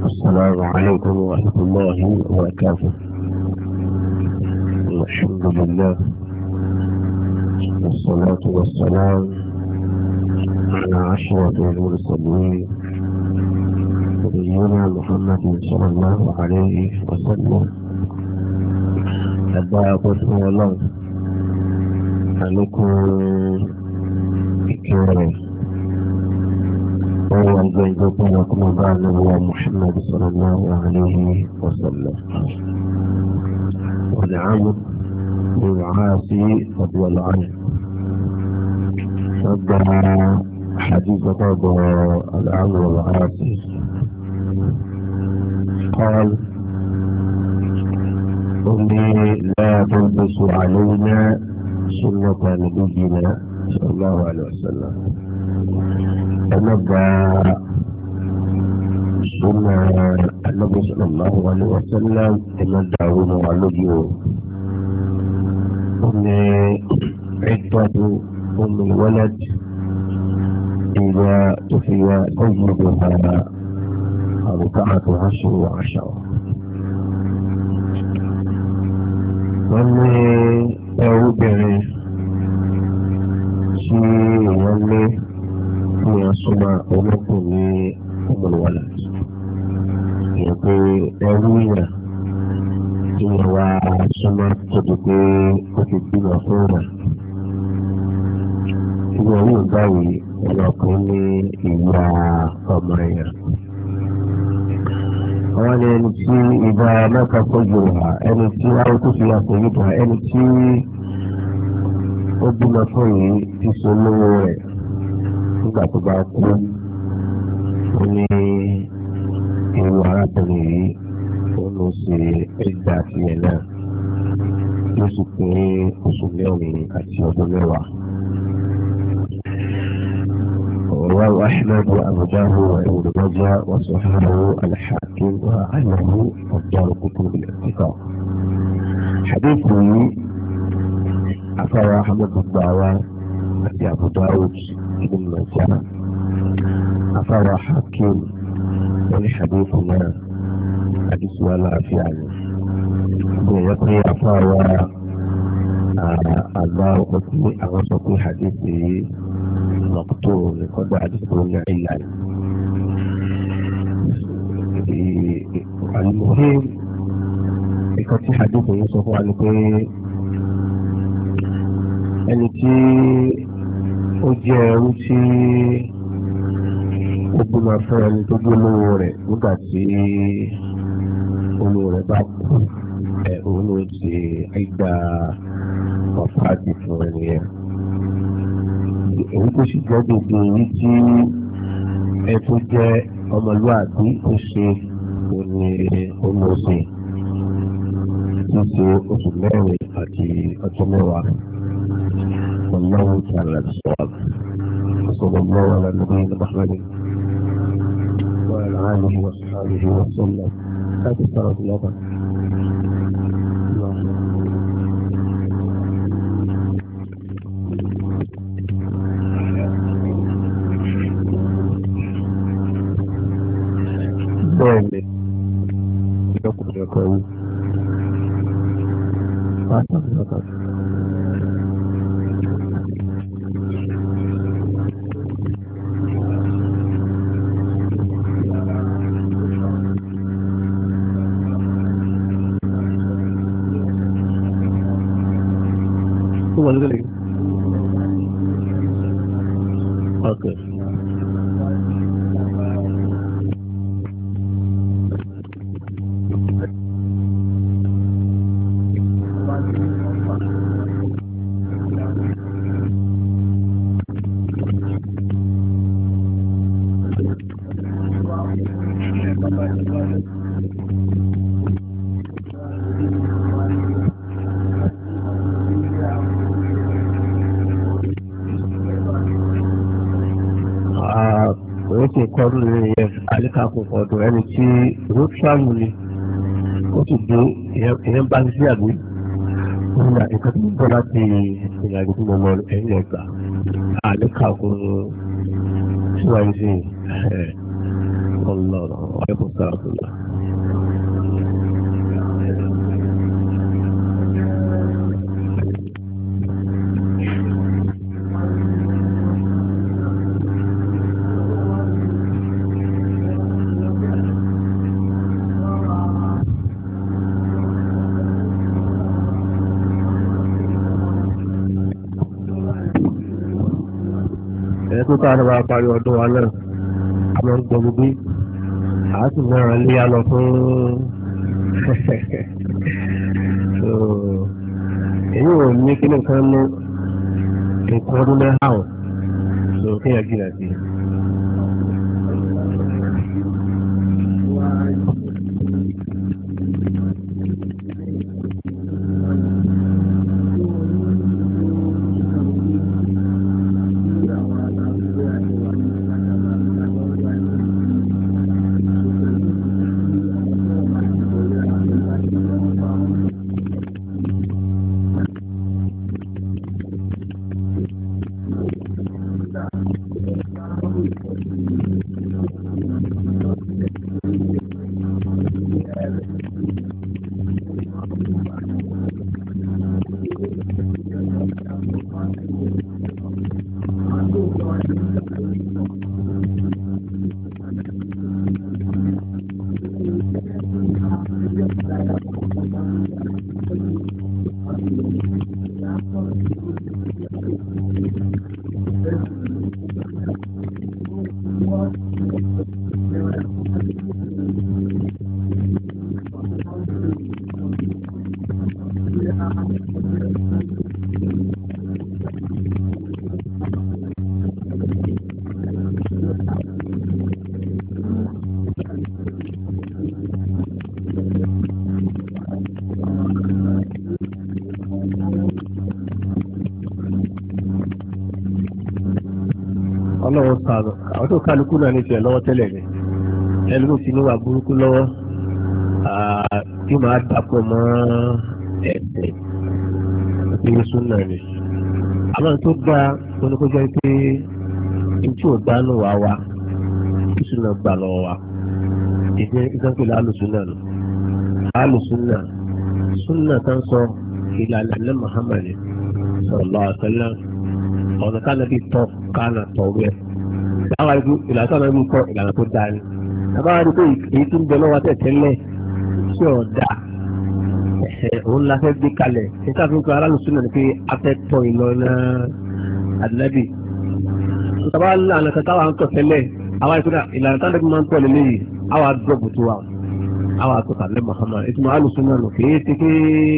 السلام عليكم ورحمة الله وبركاته. الحمد لله والصلاة والسلام على أشرف المرسلين نبينا محمد صلى الله عليه وسلم. أبا قسم الله عليكم بكرة وهو الجيد لكم بعد هو محمد صلى الله عليه وسلم. والعمد بالعاصي فضل عنه صدر حديث قضى العمد والعاصي قال إني لا تلبس علينا سنة نبينا صلى الله عليه وسلم. فنبدأ سنة النبي صلى الله عليه وسلم تمدعون وعلجوا أن عدة أم الولد إذا تفي سيدها 14 wọ́n ní ẹrúbìnrin tí wọ́n lé ní asọ́mà ọmọkùnrin ní ọmọlúwàlà ìyẹn pé ẹrú ìyà tí wọ́n wá sọ́mà tó di pé ó ti bímọ fún ìyà. ìwọ̀n yóò báyìí ọmọkùnrin ní ìyá ọmọ ìyà. àwọn ẹni tí ìgbà mẹ́ta kọjú wà ẹni tí àwọn tó fi àpò yìí dà ẹni tí ó bímọ fún yìí ti so lówó rẹ̀ nígbà tó bá kú ó ní ewu arábìnrin yìí ó lọ sí ẹgbàá tiẹ̀ náà yóò sì pé oṣù mẹ́rin àti ọdún mẹ́wàá. رواه أحمد وأبو داود وابن ماجه وصححه الحاكم وأعلنه الدارقطني بالاتفاق. حديثه أثر أحمد بن داود أبو داود وابن ماجه أثر حاكم ولحديثنا حديث ولا في عنه ويقضي أثر الدارقطني أغسط حديثه مقطوع قد عدته العلة. المهم يكون في حديث يوسف عن ẹni tí ó jẹ́ ẹrú tí ó bímọ fún ẹni tó gbé olówó rẹ̀ nígbà tí olówó rẹ̀ bá kú òun ló ṣe ẹgbà ọ̀fáàdì fún ẹni yẹn. èyí tó sì jẹ́ gbogbo èyí tí ẹ tó jẹ́ ọmọlúwàbí ó ṣe òní olóṣè tí ṣe oṣù mẹ́rin àti ọjọ́ mẹ́wàá. والله تعالى الصواب. وصلى الله على نبينا محمد وعلى آله وصحبه وسلم. هذه الصلاة الله. bẹ́ẹ̀ni ìjọkùnrin ọkọ̀ yìí pàtàkì ọkọ̀ tó wà lórí ọkọ̀ ti kọrù rẹ̀ yẹ àlékàkùn ọ̀dọ̀ ẹni tí road travel ni ó sì dé ìyẹn bá sí àgbé nígbà nǹkan tó ń bọ̀ láti ìrìnàjò tó mọ̀ lọ ẹ̀yìn ẹ̀gbà àlékàkùn síwájú sí ọlọ́ وعليكم السلام ورحمة الله. Ẹ̀kú ká ní wàá parí ọdún wa náà, a máa ń gbọ́ gbogbo àá sì náà lé a lọ fún èyí ò ní kí nìkan mú nǹkan ọdún náà hàn so kéèyàn jìnnà sí i. Ọlọ́run sàánù àwọn tó kálukú náà ní tiẹ̀ lọ́wọ́ tẹ́lẹ̀ ni ẹlòmíì ti níwà burúkú lọ́wọ́ tí màá dàpọ̀ mọ́ ẹ̀sẹ̀ ìpínlẹ súnà ni àmọ́ tó gbà oníkójọ pé tí ò dánù wá wa tí súnà gbà lọ́wọ́ wa ìdí ìsànkìlẹ alùsúnà nù alùsúnà súnà tó ń sọ ìlànà ní Muhammad sallallahu alaihi wasallam ọ̀nà kánàbí tọ́ kánà tọ̀wé àwọn àìkú ìlànà kánàbí kọ́ ìlànà tó dáa ni àbáwá rí pé èyí tó ń bẹ lọ́wọ́ tẹ̀tẹ́lẹ̀ tí ò dáa òun la fẹ́ gbé kalẹ̀ níta fún kọ́ aráàlùsùn náà ni pé a fẹ́ tọ́ ìlànà àdínábì tàbá lànà kan táwa ń tọ̀ tẹ́lẹ̀ àwọn àìkú ìlànà kánàbí máa ń tọ̀ lélẹ́yìí àwọn àdúgbò tó wà àwọn àtọ̀tà lẹ́ Muhammad ìtumọ̀ aráàlùsùn náà nù kéé ti ké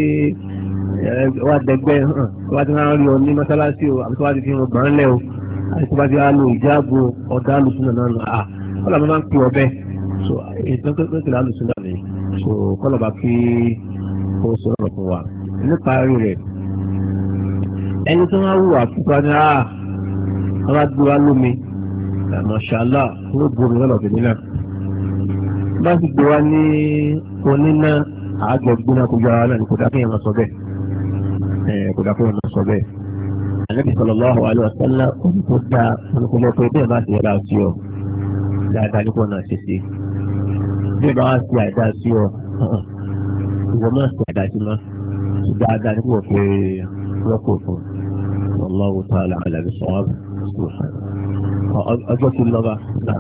wá dẹgbẹ́ wá ti máa ń rí ọ ní mọ́sálásí o àbí tó wá ti fi hàn gbọ́n lẹ́ o àti tó bá ti wá lo ìjáàbò ọ̀dà alùsùn náà nù kọ́lá máa ń pè ọ bẹ́ẹ̀ so ètò tó ti alùsùn náà nìyí so kọ́lá bá fi kó sọ̀rọ̀ fún wa nípa rẹ̀ ẹni tó wá wù àfúgbà ní àwọn àgbéwá lómi mọ̀ṣálá ló bomi lọ́nà òbí náà bá sì gbé wá ní oníná àgbẹ̀ gbóná kó yára náà ní kó dá kéèyàn máa sọ bẹ́ẹ̀ kó dá kéèyàn máa sọ bẹ́ẹ̀ Ànábì sallallahu alaihi wasallam kó dá olùkọ́lọ́ pé bẹ́ẹ̀ bá ti yára sí ọ dáadáa ní kó náà ṣe sí bẹ́ẹ̀ bá wá sí àìdá sí ọ ìwọ máa ṣe àìdá sí máa dáadáa ní kó pé lọ́kọ̀ fún Wallahu ta'ala a'lam bis-sawab ọjọ́ tí lọ́ba náà.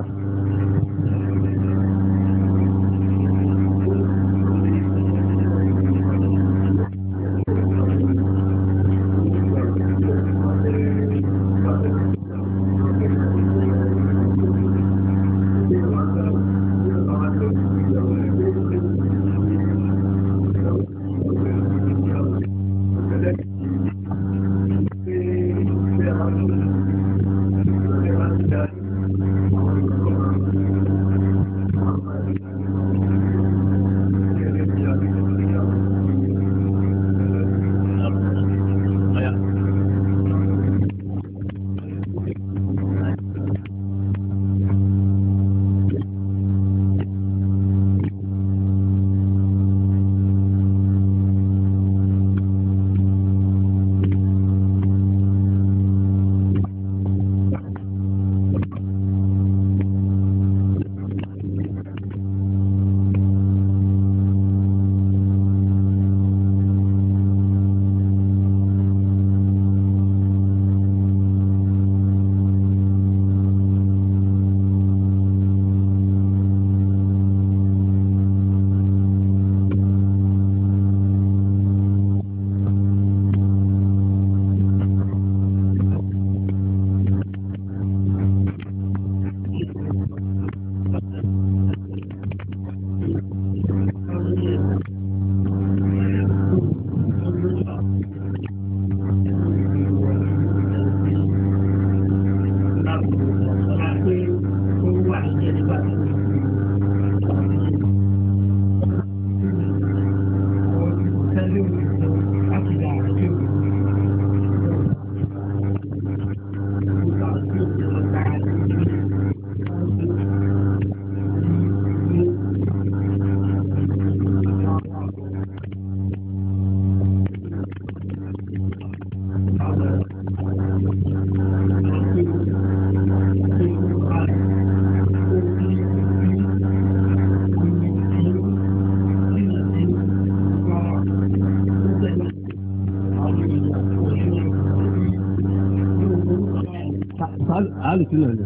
alùpùpù náà ni.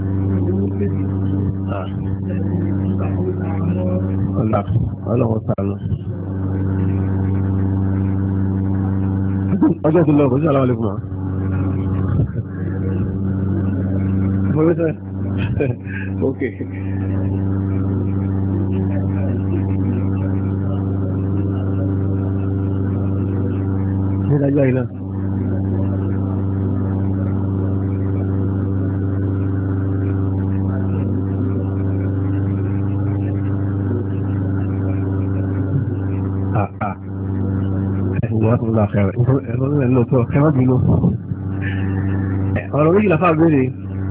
Ọlọ́run sàánú. Ọjọ́ ti lọ, kò sí àlọ́ àlékún wa. Okay. Ṣé dájọ́ yìí náà? Ọ̀rọ̀ méjì làfà béèrè.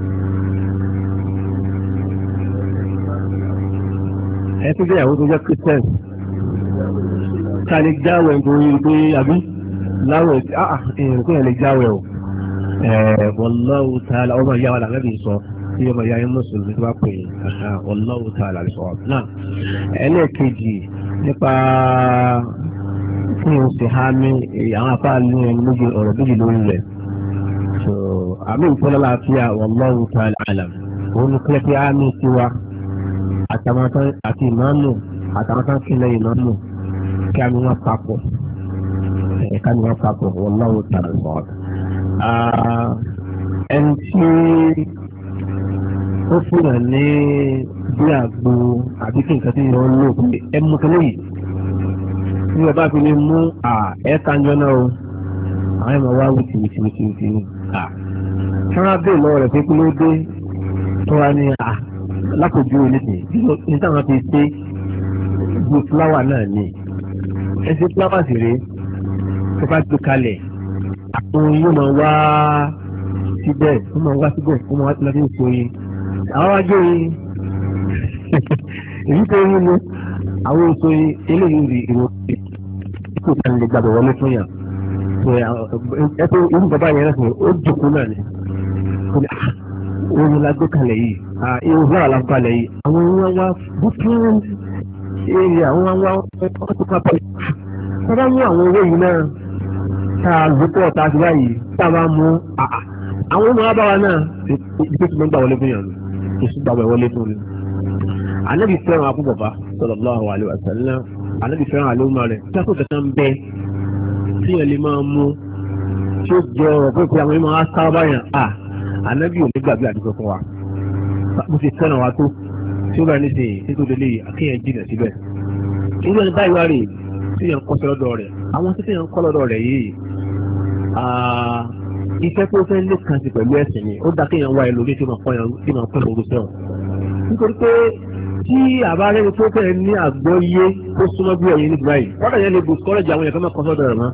Ẹ tó jẹ́ ìyàwó tó jẹ́ Christian. Ká lè jáwẹ̀ nítorí pé àbí láwẹ̀ èèyàn kò yẹn lè jáwẹ̀ o. Wallahu ta'ala ọmọ ìyá wa làgbẹ́bí sọ tí ọmọ ìyá yẹn mùsùlùmí tó bá pè é. Wallahu ta'ala sọ. Náà ẹlẹ́ẹ̀kejì nípa kí n ṣe há mi àwọn apá ní méjì ọ̀rọ̀ méjì lórí rẹ̀. So àmì ìfọ́lá láàfíà wallahu ta'ala alam. Òun ní kílẹ̀ pé àmì tiwa àti ìmáàmù àtàwọn tán kí lẹ́yìn ìmáàmù kí àmì wọn papọ̀ ẹ̀ka ni wọn papọ̀ wallahu ta'ala sọ̀rọ̀. Ẹni tí ó fúnra ní bí àgbo àbí kí nǹkan tí yọ ń lò pé ẹ mú kí lẹ́yìn tí wọ́n bá fi lè mú ẹ̀ka ń jọ náà o àwọn ẹ̀mọ̀ wá wìtìwìtìwìtì ṣọ́ra bẹ́ẹ̀ lọ́wọ́ rẹ̀ pé kí ló dé tó wá ní lápòjú oníṣẹ́ ní táwọn fi ṣe gbé fúláwà náà ní ẹsẹ̀ fúláwà sì rèé tó bá gbé kalẹ̀ àwọn yóò máa wá síbẹ̀ wọ́n máa wá síbẹ̀ wọ́n máa wá síbẹ̀ tí ó so yín àwọn wájú yín èyí tó yín ni àwọn oṣù yín eléyìí rí ìròyìn kò kàn lè gbàgbọ́ wọlé fún yàn ẹ tó irú bàbá yẹn rẹ̀ ó jòkó náà ni oyin la gbé kalẹ̀ yìí irun fúláwà la gbé kalẹ̀ yìí àwọn wọn wá bùkún èrè àwọn wá ọtún kápẹ́ sábà mú àwọn owó yìí náà tá a gbé pọ̀ tá a ti báyìí tá a bá mú àwọn ọmọ wa bá wa náà ìdíkẹ́ tí wọ́n gbà wọlé fún yàn ní oṣù gbà wọlé fún mi. Ànábì fẹ́ràn akúbọ̀bá sallallahu alaihi wasallam Ànábì fẹ́ràn àlómọ rẹ̀ tí a kò kẹta ń bẹ tí yẹn lè máa mú tí ó jẹ ọ̀rọ̀ pé àwọn èèyàn á sá báyàn Ànábì ò ní gbàgbé àdúgbò fún wa mo ti fẹ́ràn wa tó tí ó bá ní sè é tó délé akéèyàn jìnà síbẹ̀. irú ẹni báyìí wá rè tí yẹn ń kọ́ sí lọ́dọ̀ rẹ̀ àwọn tí yẹn ń kọ́ lọ́dọ̀ rẹ̀ yìí iṣẹ́ tó fẹ́ lé kan sí pẹ̀lú ẹ̀sìn ni ó dá kéèyàn wá ẹlòmíì tí máa pọ́n lóru sẹ́wọ̀n. nítorí pé tí àbárẹ́ni tó fẹ́ ní àgbọ́yé tó súnmọ́ bí ẹ̀yìn nígbà yìí wọ́n dàgbẹ́ lè bù kọ́lẹ́jì àwọn èèyàn kan máa kọ́ sọ́dọ̀ rẹ̀ mọ́.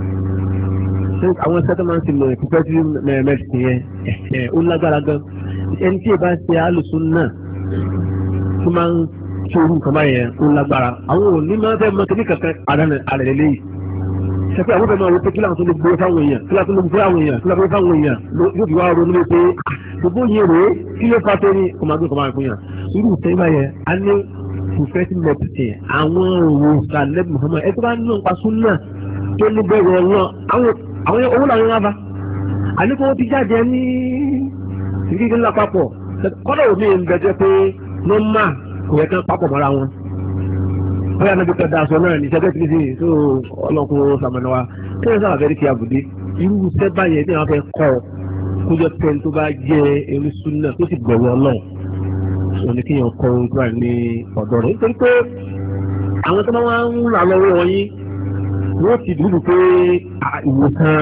àwọn iṣẹ́ tó máa ń ti lọ ìpínpẹ́ tí mẹ́rẹ̀mẹ́rì yẹn ó lágbára gan ẹni tí ìbá ṣe alùsùn náà tó máa ń ṣòro nǹkan báyẹn ó lágbára àwọn òní máa ń fẹ́ mọ kíní kankan àrẹ̀ lélẹ́yìí ṣẹ́fẹ́ àwọn fẹ́ máa wọ́n pé kí láwọn tó lè gbé fáwọn èèyàn kí láwọn tó lè gbé fáwọn èèyàn kí láwọn tó lè fáwọn èèyàn yóò fi wá ronú lé pé gbogbo yẹn rèé kí ló fa tó ní ọmọdé kan máa fún yàn irú ìtẹ́ báyẹn á ní prophetic message àwọn òwò sàlẹ̀ Muhammad ẹ tó bá nínú nípa súnà tó ní bẹ̀rù ọ̀rọ̀ àwọn owó làwọn wá bá àníkó ti jáde ní ìdíje ńlá papọ̀ kọ́dọ̀ òní ń bẹ̀jẹ̀ pé nọ́mbà kò yẹ kán papọ̀ mọ́ra wọn. bóyá náà bí kọ́ da aṣọ náà ní sẹ́gbẹ́ tí ní tó ọlọ́kùnrin sàmánà wa kí wọ́n sábà fẹ́ẹ́ kí abùdé irú iṣẹ́ báyẹn ní àwọn fẹ́ kọ́ kó jẹ́ pẹ́ẹ́n tó bá jẹ́ eré súnà tó sì gbọ̀wọ́ ọlọ́run wọn ni kéèyàn kọ́ ojú àì ní ọ̀dọ́ rẹ̀ nítorí pé àwọn tó máa ń rà lọ́wọ́ wọn yín wọ́n ti dúró pé ìwòsàn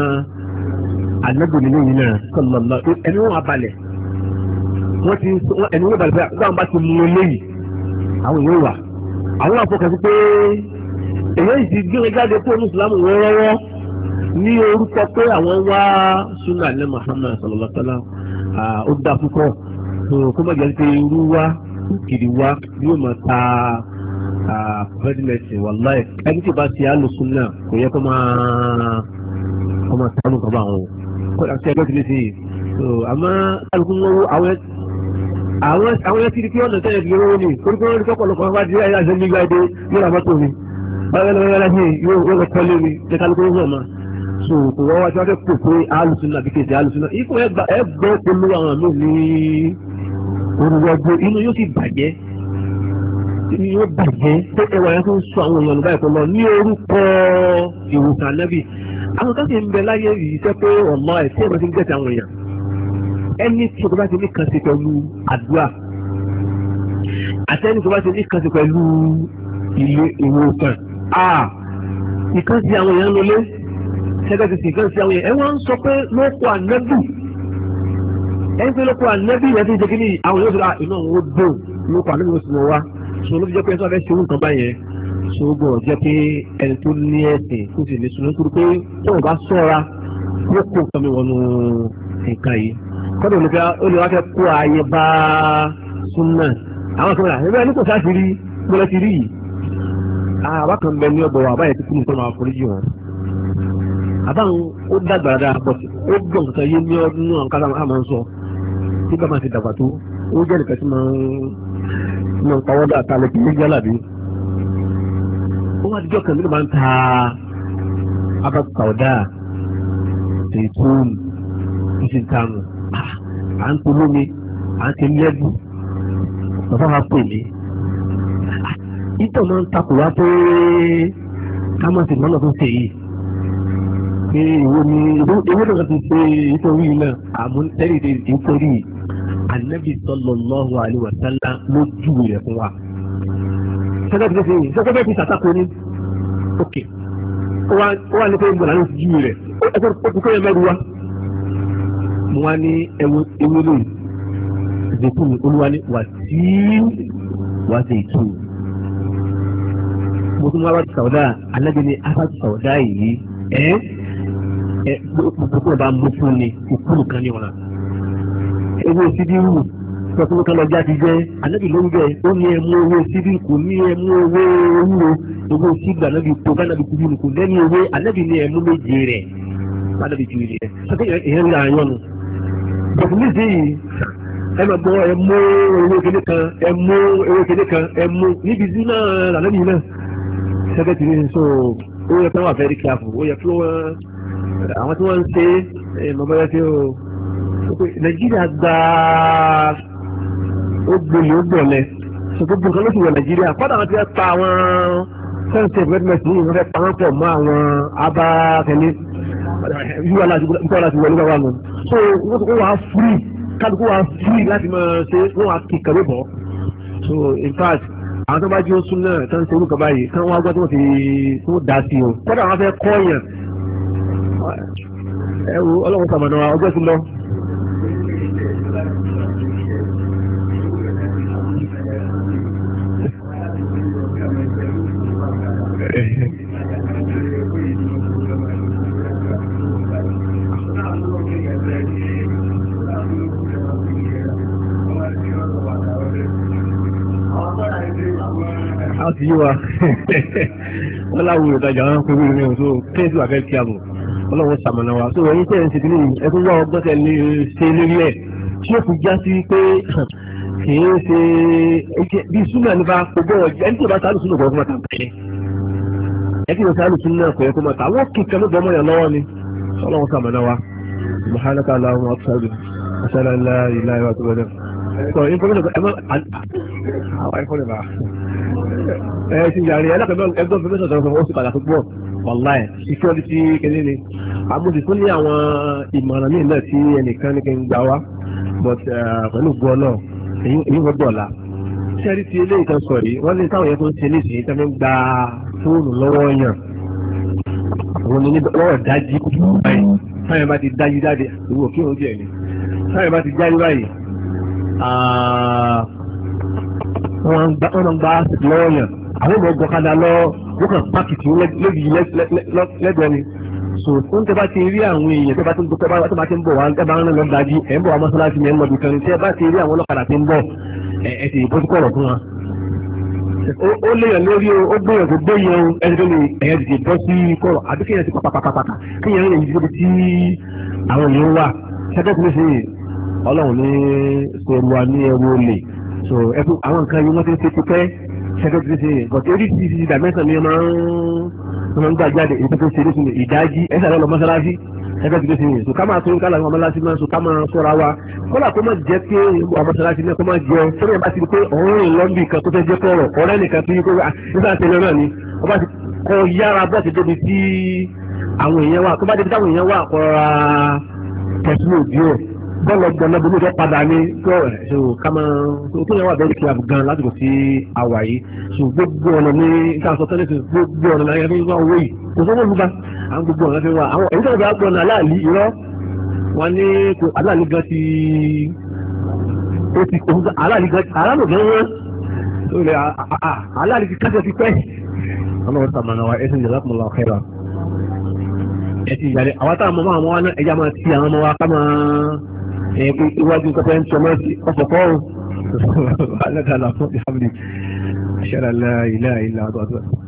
ànábòlélẹ́ yìí náà sọlọ́lọ́ ẹni wọn abalẹ̀ wọ́n ti ẹni wọn balẹ̀ pé àwọn bá ti mú un léyìí àwọn èèyàn wà àwọn àfọkànsí pé èèyàn ti gbé wọn jáde kó mùsùlùmí wọn rọ́wọ́ ní orúkọ pé àwọn wá sunna ní Muhammad sallallahu alaihi wasallam ó dá púpọ̀ kó má jẹ́ pé irú wá kiri wá yóò máa ta fẹ́dílẹ̀sì wàláì ẹni tí ò bá ti àlùsùn náà kò yẹ kó máa tánú kọ́ bá wọn o kó àti ẹgbẹ́ tìlẹ̀ sí i àmọ́ kálukú wọn wo àwọn yẹn ti di kí ọ̀nà tẹ́lẹ̀ fi owó ni torí pé wọ́n rí kọ́kọ́ wá di ẹ̀yà àṣẹ nígbà èdè yóò rà mọ́tò mi báyọ̀ lọ́wọ́ yára sí yóò lọ kọ́lé mi ní kálukú wọn mọ́ so kò wọ́n wá tí wọ́n fẹ́ pò pé alùsùnà bí kejì alùsùnà ikú ẹ gbọ́ polówó àwọn míì ní orúwọ́gbó inú yóò sì bàjẹ́ inú yóò bàjẹ́ pé ẹwà yẹn tó ń sọ àwọn èèyàn báyìí kọ́ lọ ní orúkọ ìwòsàn ànábì àwọn kan sì ń bẹ láyé yìí sẹ́ pé ọ̀nà ẹ̀ tí ẹ̀rọ ti ń gẹ̀ẹ́sì àwọn èèyàn ẹni tí o bá ti ní kan sí pẹ̀lú àdúrà àtẹ́ni tó bá ti ní kan sí pẹ̀lú ilé ìwòsàn ìkan sí àwọn èèyàn lólé ṣẹ́gẹ́ ti sì kan sí àwọn èèyàn ẹ̀ wọ́n ń sọ pé lóko ànábì ẹni pé lóko ànábì yẹn ti ń jẹ́ kí ni àwọn èèyàn sọ iná òun ó dùn lóko ànábì ó sì mọ̀ wá so ló fi jẹ́ pé ẹni tó bá fẹ́ ṣe nǹkan báyẹn so gbọ́dọ̀ jẹ́ pé ẹni tó ní ẹ̀sìn tó sì ní sunú nítorí pé tó o bá sọ́ra yóò kó nǹkan mi wọnú nǹkan yìí kọ́dọ̀ ó lè wá fẹ́ kó ààyè bá súnà àwọn kan rà ẹgbẹ́ ẹni kò sáà ti rí gbọ́dọ̀ ti rí yìí àbá kan bẹ ní ọgbọ̀ wa àbáyẹ tí kúrò nǹkan máa forí jù wọn àbáwọn ó dàgbà dáa bọ̀ ó gbọ̀n nǹkan yé ní ọdún náà nǹkan máa ń sọ tí bá máa ti dàgbà tó ó jẹ́ nìkan tí máa ń pawọ́dà kalẹ̀ kí ní jálàbí ó wá dijọ́ kan nínú máa ń ta abakawda tètún ìsìntàmù à ń polómi à ń ti lẹ́bù bàbá wa pè mí ìtọ̀ máa ń takò wá pé ká má sì mọ́nà tó ṣe yìí pé ìwé ni ìwé náà ti ṣe nítorí náà àmúntẹ́rì nítorí Ànábì sallallahu alaihi wasallam ló júwe rẹ̀ fún wa. sọ́kẹ́ ti ṣe yìí sọ́kẹ́ bẹ́ẹ̀ ti ṣàtàkùn ní òkè ó wà ní pé ń bọ̀ láti júwe rẹ̀ ó kúkọ́ yẹn mẹ́rù wa. mo wá ní ewé lóyún ìdẹ́kùn olúwa ní wà sí ìtú. mo tún wá wá ti sàwọ́dà Ànábì ní afáàtì sàwọ́dà yìí gbogbo ọba mú fún ni òkúrò kan ní ọ̀ràn. ewé sídìrú sọ́kúrò kan lọ́jà ti jẹ́ Ànábì ló ń jẹ́ ó ní ẹmú owó sídìrú kò ní ẹmú owó ewúro owó sígbà Ànábì tó Ànábì kúrú kò lẹ́ni owó Ànábì ní ẹmú méje rẹ̀ Ànábì ju ilé rẹ̀ sọ́kẹ́ èèyàn ń ra àyàn nù. bọ̀dù ní ìsìn ẹ máa gbọ́ ẹmú ewé kéde kan ẹmú ewé kéde kan ẹmú níbi sí náà Ànábì náà sọ́kẹ́ ti ní so ó yẹ kí wọ́n wà very careful ó yẹ kí wọ́n àwọn tí wọ́n ń ṣe mọ̀bẹ́rẹ́ tí ó Nàìjíríà gba ó gbolè ó gbọ̀lẹ̀ ṣùgbọ́n gbogbo nǹkan ló sì wọ Nàìjíríà kọ́dà wọn ti fẹ́ pa àwọn fẹ́ǹsì gọ́ọ̀mẹ̀ntì yìí wọ́n fẹ́ pa wọ́n pọ̀ mọ́ àwọn abákẹ́lẹ́ yíwá láti wọlé wá nù so wọ́n wá free kálukú wá free láti máa ṣe wọ́n wá kí kàwé bọ̀ so in fact àwọn tó bá jí oṣù náà tó ń ṣe orúkọ báyìí kí wọ́n wá gbọ́ tí wọ́n ti dá sí o kọ́dà wọn fẹ́ kọ́ yàn ẹ wo ọlọ́run sàmọ̀nà wa ọjọ́ ti lọ. a ti yí wa wọ́n láwùjọ ìtajà wọn pé wíwí ní oṣù kéèsì wà fẹ́ kí a bọ̀ ọlọ́run sàmọ̀nà wa so ẹ̀yin tẹ̀ ń ṣe kìíní ẹ̀kún wá ọgbọ́n tẹ̀ lè ṣe lórí ẹ̀ tí ó fi já sí pé kìí ṣe bí súnmọ́ nípa gbogbo ọ̀jẹ́ ẹni tí ó bá sálù súnmọ́ gbọ́dọ̀ máa tà bẹ́ẹ̀ ẹ kí ló sálù súnmọ́ kò yẹ kó máa tà wọ́n kì í kan ló bọ́ mọ́yàn lọ́wọ́ ni ọlọ́run sàmọ̀nà wa subhanaka allahumma wa bihamdika ashhadu an la ilaha illa anta ti yàrá ẹlẹ́kọ̀ọ́ ẹgbẹ́ fẹ́fẹ́sọ̀ sọ̀rọ̀ ó sì pàtàkì pọ̀ wàláì security kẹ́lẹ́ ni àmúṣe tó ní àwọn ìmọ̀ràn míì náà tí ẹnìkan ní kí n gbà wá but pẹ̀lú gbọ́ náà èyí wọ́n dọ̀la sẹ́rí ti eléyìí kan sọ̀rí wọ́n ní táwọn yẹn tó ń ṣe ní ìsìn tẹ́lẹ̀ ń gba fóònù lọ́wọ́ yàn àwọn ní lọ́wọ́ dájí báyìí táwọn bá ti dájú jáde ìwò kí òun jẹ́ ni táwọn bá ti jáde báyìí wọ́n ń gbá lọ́wọ́ yàn àwọn ọmọ ọgbọ̀kadà lọ wọ́n kàn pákìtì lẹ́gbẹ̀ẹ́ ni so fún tẹ́ bá ti rí àwọn èèyàn tẹ́ bá ti ń bọ̀ wá tẹ́ bá ń rìn lọ dájú ẹ̀ ń bọ̀ wá mọ́sálásí ẹ̀ ń lọ bìkan tẹ́ bá ti rí àwọn ọlọ́kadà tí ń bọ̀ ẹ̀ ti bọ́ sí kọ̀rọ̀ fún wa. ó léèyàn lórí o ó gbéyàn kó gbéyàn o ẹni tó ní ẹ̀yà ti bọ́ sí kọ̀rọ̀ àbí kéèyàn ti pàpàpàpàpà kéèyàn rìn yìí tí àwọn èèyàn wà ṣẹ́gbẹ́ tí ó ṣe ọlọ́run ní sọ̀rọ̀ wa ní ẹrú olè so àwọn nǹkan yìí wọ́n ti ń ṣe tipẹ́ secretary say but every dimension ni wọ́n ń gbà jáde èyí tó ṣe ní sinmi ìdájí ẹ̀sẹ̀ lọ́lọ́ mọ́sálásí ẹgbẹ́ ti gbé sí yẹn so ká máa tó kálá àwọn mọ́sálásí máa so ká máa sọ́ra wa kọ́lá kó má jẹ́ pé àwọn mọ́sálásí náà kó má jẹ sọ́dọ̀ yẹn bá ti di pé ọ̀rọ̀ rìn lọ́mbì kan tó fẹ́ jẹ́ kọ̀rọ̀ ọ̀rẹ́ nìkan tó yí pé nígbà tẹ̀lé náà ni ọba ti kọ yára bọ́ ti débi tí àwọn èèyàn wà tó bá débi táwọn èèyàn wà kọ́ra tẹ̀síwò díẹ̀ bọ́ọ̀lù ọgbọ̀nà bí mo fẹ́ padà ní so ká máa tó yẹn wà bẹ́ẹ̀ kí a gan lásìkò sí àwà yìí so gbogbo ọ̀nà ní ìtànsọ tẹ́lẹ̀ sí gbogbo ọ̀nà láyé fi wá owó yìí kò sọ́wọ́ olùbá àwọn gbogbo ọ̀nà fi wá àwọn èyí tó bá gbọ́nà aláàlí irọ́ wọn ní aláàlí gan ti ó ti aláàlí gan aláàlú gan wọn tó lè aláàlí ti kájọ ti pẹ́ ọlọ́wọ́ sàmànà wa ẹ̀sìn ìjọba kò lọ kẹ́ra ẹ̀sìn ìyàrá àwọn táwọn ọmọ àwọn náà ẹ̀yà máa ti àwọn ọmọ wa ká máa iwájú kọ́tẹ́ ń sọmọ́ sí ọ̀pọ̀pọ̀ ọ̀hún. Alẹ́ ta la fún ìhàmì. Aṣáájú ilé ìlà àdó àdó.